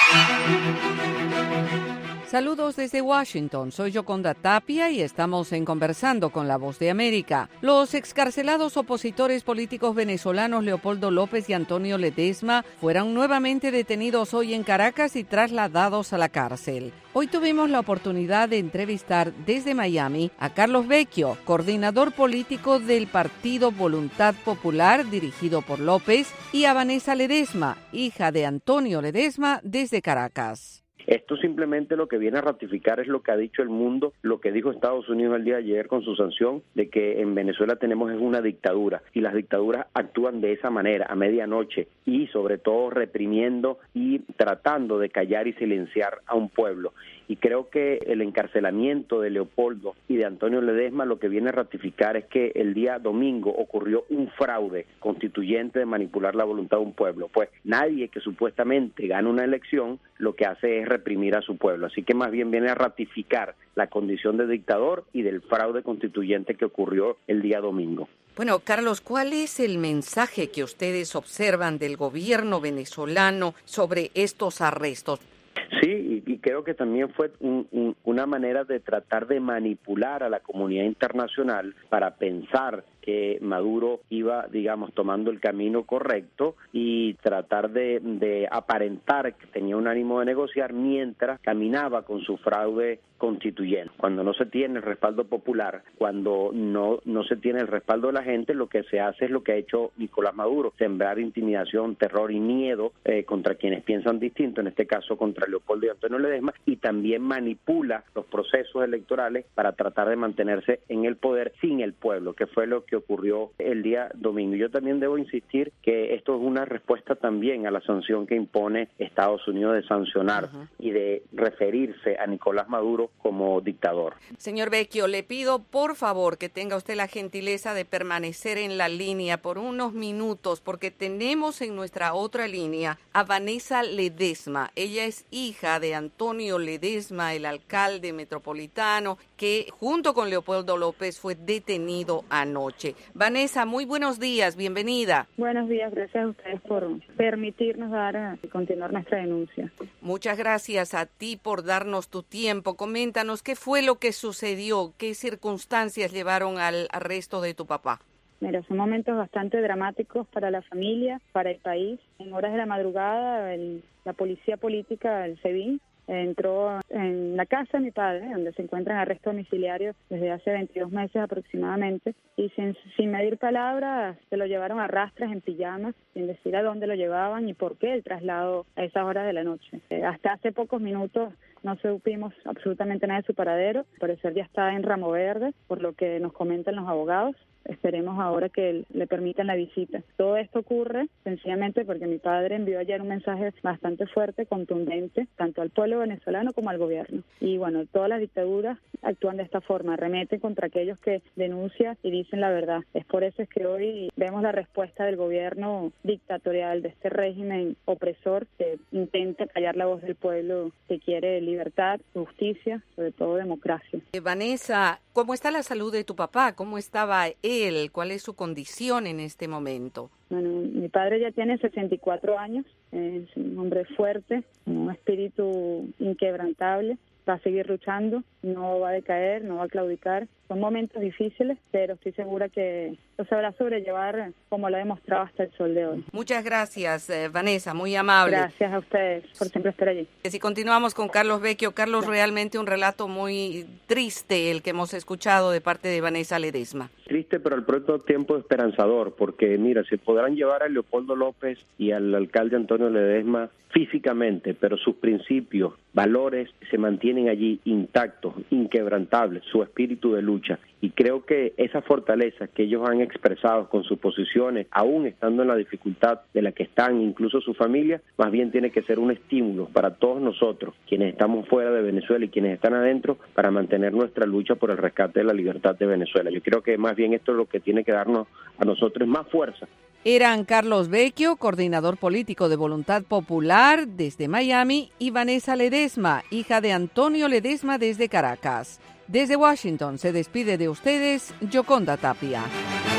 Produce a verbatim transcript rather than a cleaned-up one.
Saludos desde Washington, soy Yoconda Tapia y estamos en Conversando con la Voz de América. Los excarcelados opositores políticos venezolanos Leopoldo López y Antonio Ledesma fueron nuevamente detenidos hoy en Caracas y trasladados a la cárcel. Hoy tuvimos la oportunidad de entrevistar desde Miami a Carlos Vecchio, coordinador político del Partido Voluntad Popular dirigido por López, y a Vanessa Ledesma, hija de Antonio Ledesma, desde Caracas. Esto simplemente lo que viene a ratificar es lo que ha dicho el mundo, lo que dijo Estados Unidos el día de ayer con su sanción, de que en Venezuela tenemos es una dictadura y las dictaduras actúan de esa manera, a medianoche, y sobre todo reprimiendo y tratando de callar y silenciar a un pueblo. Y creo que el encarcelamiento de Leopoldo y de Antonio Ledesma lo que viene a ratificar es que el día domingo ocurrió un fraude constituyente de manipular la voluntad de un pueblo. Pues nadie que supuestamente gana una elección lo que hace es reprimir a su pueblo. Así que más bien viene a ratificar la condición de dictador y del fraude constituyente que ocurrió el día domingo. Bueno, Carlos, ¿cuál es el mensaje que ustedes observan del gobierno venezolano sobre estos arrestos? Sí, y, y creo que también fue un, un, una manera de tratar de manipular a la comunidad internacional para pensar que Maduro iba, digamos, tomando el camino correcto y tratar de, de aparentar que tenía un ánimo de negociar mientras caminaba con su fraude constituyente. Cuando no se tiene el respaldo popular, cuando no, no se tiene el respaldo de la gente, lo que se hace es lo que ha hecho Nicolás Maduro, sembrar intimidación, terror y miedo eh, contra quienes piensan distinto, en este caso contra Leopoldo y Antonio Ledesma, y también manipula los procesos electorales para tratar de mantenerse en el poder sin el pueblo, que fue lo que ocurrió el día domingo. Yo también debo insistir que esto es una respuesta también a la sanción que impone Estados Unidos de sancionar uh-huh. y de referirse a Nicolás Maduro como dictador. Señor Vecchio, le pido por favor que tenga usted la gentileza de permanecer en la línea por unos minutos, porque tenemos en nuestra otra línea a Vanessa Ledesma. Ella es hija de Antonio Ledesma, el alcalde metropolitano, que junto con Leopoldo López fue detenido anoche. Vanessa, muy buenos días, bienvenida. Buenos días, gracias a ustedes por permitirnos dar y continuar nuestra denuncia. Muchas gracias a ti por darnos tu tiempo. Coméntanos qué fue lo que sucedió, qué circunstancias llevaron al arresto de tu papá. Mira, son momentos bastante dramáticos para la familia, para el país. En horas de la madrugada, el, la policía política, el SEBIN, entró en la casa de mi padre, donde se encuentra en arresto domiciliario desde hace veintidós meses aproximadamente, y sin, sin medir palabras se lo llevaron a rastras en pijamas, sin decir a dónde lo llevaban y por qué el traslado a esas horas de la noche. Eh, hasta hace pocos minutos no supimos absolutamente nada de su paradero. Al parecer ya está en Ramo Verde, por lo que nos comentan los abogados. Esperemos ahora que le permitan la visita. Todo esto ocurre sencillamente porque mi padre envió ayer un mensaje bastante fuerte, contundente, tanto al pueblo venezolano como al gobierno. Y bueno, todas las dictaduras actúan de esta forma, arremeten contra aquellos que denuncian y dicen la verdad. Es por eso es que hoy vemos la respuesta del gobierno dictatorial, de este régimen opresor que intenta callar la voz del pueblo, que quiere libertad, justicia, sobre todo democracia. Eh, Vanessa, ¿cómo está la salud de tu papá? ¿Cómo estaba él? ¿Cuál es su condición en este momento? Bueno, mi padre ya tiene sesenta y cuatro años, es un hombre fuerte, un espíritu inquebrantable, va a seguir luchando, no va a decaer, no va a claudicar. Son momentos difíciles, pero estoy segura que lo sabrá sobrellevar como lo ha demostrado hasta el sol de hoy. Muchas gracias, eh, Vanessa, muy amable. Gracias a ustedes por siempre estar allí. Si continuamos con Carlos Vecchio, Carlos, realmente un relato muy triste el que hemos escuchado de parte de Vanessa Ledesma. Triste, pero al propio tiempo esperanzador, porque mira, se podrán llevar a Leopoldo López y al alcalde Antonio Ledesma físicamente, pero sus principios, valores se mantienen allí intactos, inquebrantables, su espíritu de lucha. Y creo que esa fortaleza que ellos han expresado con sus posiciones, aún estando en la dificultad de la que están, incluso su familia, más bien tiene que ser un estímulo para todos nosotros, quienes estamos fuera de Venezuela y quienes están adentro, para mantener nuestra lucha por el rescate de la libertad de Venezuela. Yo creo que más bien esto es lo que tiene que darnos a nosotros más fuerza. Eran Carlos Vecchio, coordinador político de Voluntad Popular desde Miami, y Vanessa Ledesma, hija de Antonio Ledesma desde Caracas. Desde Washington se despide de ustedes Yoconda Tapia.